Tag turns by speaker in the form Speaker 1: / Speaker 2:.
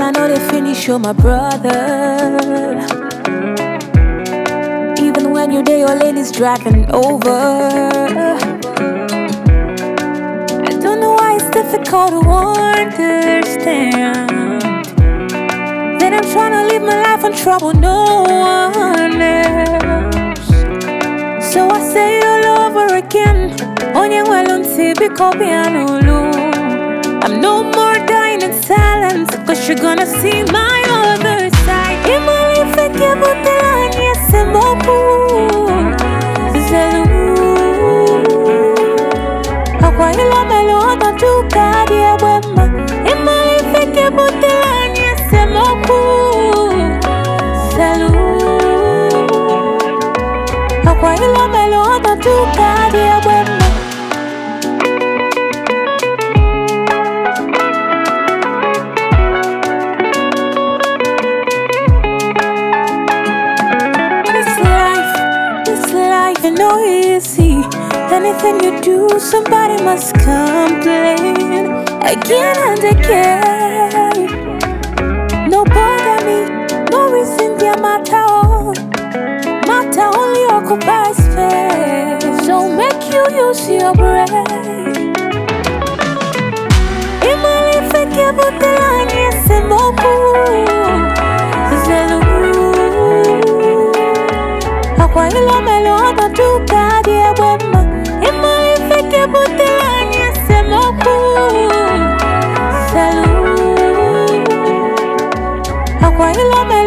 Speaker 1: I know they finish, you're my brother. Even when you're there, your lane is driving over. I don't know why it's difficult to understand that I'm trying to live my life and trouble no one else. So I say it all over again. I'm no more dying in silence, cause you're gonna see my other side. No easy. Anything you do, somebody must complain again and again. No bother me, no reason dear matter. Matter only occupies space. So make you use your brain. Imali fake but the line yes and Aqua